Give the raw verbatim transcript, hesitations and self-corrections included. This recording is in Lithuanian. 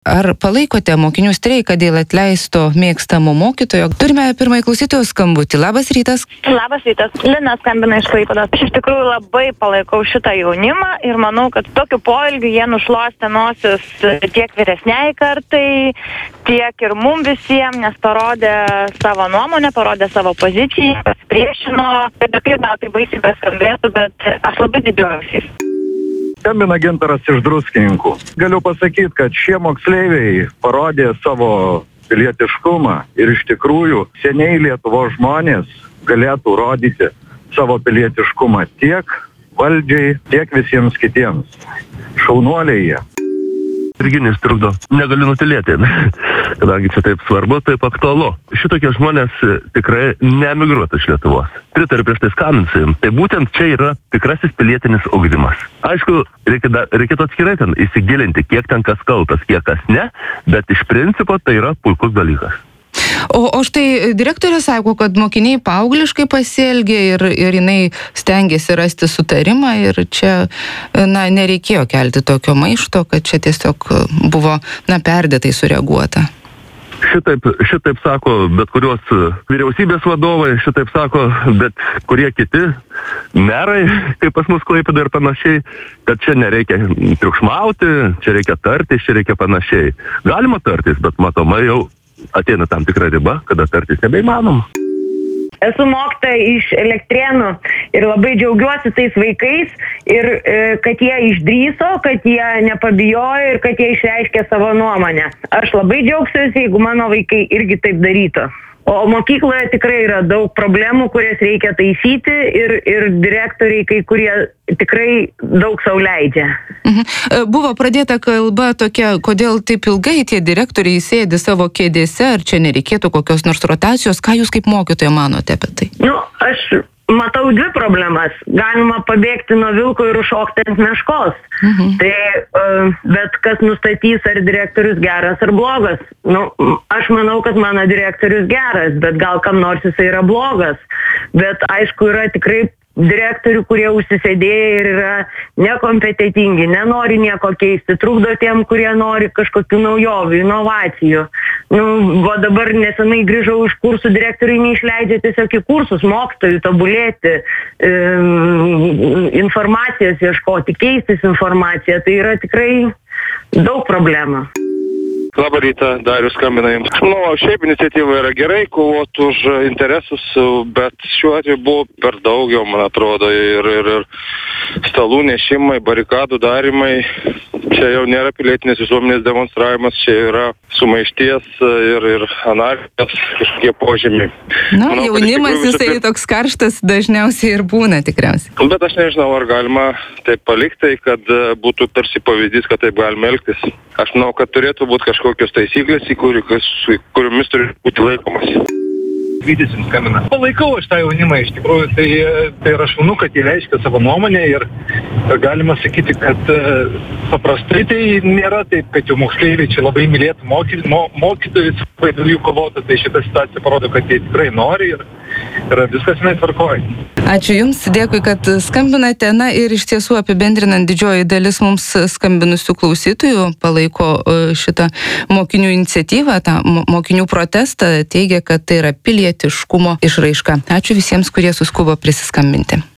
Ar palaikote mokinių streiką dėl atleisto mėgstamo mokytojo? Turime pirmąjį klausytojų skambutį. Labas rytas. Labas rytas. Lina skambina iš Klaipėdos. Aš iš tikrųjų labai palaikau šitą jaunimą ir manau, kad tokiu poelgiu jie nušluostė nosis tiek vyresniai kartai, tiek ir mum visiems, nes parodė savo nuomonę, parodė savo poziciją, pasipriešino. Ir kaip gal tai baisiai beskambėtų, bet aš labai didžiuojuosi. Skambina Gintaras iš Druskininkų. Galiu pasakyti, kad šie moksleiviai parodė savo pilietiškumą ir iš tikrųjų seniai Lietuvos žmonės galėtų rodyti savo pilietiškumą tiek valdžiai, tiek visiems kitiems. Šaunuoliai jie. Virginijus trukdo. Negaliu nutilėti, kadangi čia taip svarbu, taip aktualu. Šitokie žmonės tikrai neemigruotų iš Lietuvos. Pritariu prieš tai skambinusiem. Tai būtent čia yra tikrasis pilietinis ugdymas. Aišku, reikia da, reikėtų atskirai ten įsigilinti, kiek ten kas kaltas, kiek kas ne, bet iš principo tai yra puikus dalykas. O, o štai direktorė sako, kad mokiniai paaugliškai pasielgė ir, ir jinai stengiasi rasti sutarimą ir čia, na, nereikėjo kelti tokio maišto, kad čia tiesiog buvo, na, perdėtai sureaguota. Šitaip, šitaip sako bet kurios vyriausybės vadovai, šitaip sako bet kurie kiti merai, kaip pas mus Klaipėdoje ir panašiai, kad čia nereikia triukšmauti, čia reikia tartis, čia reikia panašiai. Galima tartis, bet matomai jau ateina tam tikra riba, kada tartis nebeįmanoma. Esu mokytoja iš Elektrėnų ir labai džiaugiuosi tais vaikais ir e, kad jie išdrįso, kad jie nepabijojo ir kad jie išreiškė savo nuomonę. Aš labai džiaugsiuosi, jeigu mano vaikai irgi taip darytų. O mokykloje tikrai yra daug problemų, kurias reikia taisyti ir, ir direktoriai, kai kurie tikrai daug sau leidžia. Mhm. Buvo pradėta kalba tokia, kodėl taip ilgai tie direktoriai sėdi savo kėdėse, ar čia nereikėtų kokios nors rotacijos. Ką jūs kaip mokytoja manote apie tai? Nu, aš matau dvi problemas. Galima pabėgti nuo vilko ir užšokti ant meškos. Mhm. Tai, bet kas nustatys, ar direktorius geras ar blogas? Nu, aš manau, kad mano direktorius geras, bet gal kam nors jisai yra blogas. Bet aišku, yra tikrai direktorių, kurie užsisėdėję ir yra nekompetentingi, nenori nieko keisti, trukdo tiem, kurie nori kažkokių naujovių, inovacijų. Nu, o dabar nesenai grįžau iš kursų, direktoriai neišleidžia tiesiog į kursus mokytojų tobulėti, e, informacijos ieškoti, keistis informaciją. Tai yra tikrai daug problemų. Labą rytą, Darius skambina jums. Nu, šiaip iniciatyva yra gerai, kovot už interesus, bet šiuo atveju buvo per daug jau, man atrodo, ir, ir, ir stalų nešimai, barikadų darimai. Čia jau nėra pilietinės visuomenės demonstravimas, čia yra sumaišties ir, ir anarchijos kažkokie požymiai. Na, Manau, jaunimas jisai visų... toks karštas dažniausiai ir būna tikriausiai. Bet aš nežinau, ar galima taip palikti, kad būtų tarsi pavyzdys, kad taip galima elgtis. Aš manau, kad turėtų būti kažkokios taisyklės, į kuriomis turi būti laikomas. Vytis jums skambina. Palaikau aš tą jaunimą, iš tikrųjų, tai, tai yra šaunu, kad jie reiškia savo nuomonę ir galima sakyti, kad paprastai tai nėra taip, kad jau moksleiviai čia labai mylėtų moky, mo, mokytojus, labai dėl jų kovotų, tai šitą situaciją parodo, kad jie tikrai nori ir, ir viskas netvarkoja. Ačiū Jums, dėkui, kad skambinate. Na ir iš tiesų apibendrinant, didžioji dalis mums skambinusių klausytojų palaiko šitą mokinių iniciatyvą, tą mokinių protestą, teigia, kad tai yra pilietiškumo išraiška. Ačiū visiems, kurie suskubo prisiskambinti.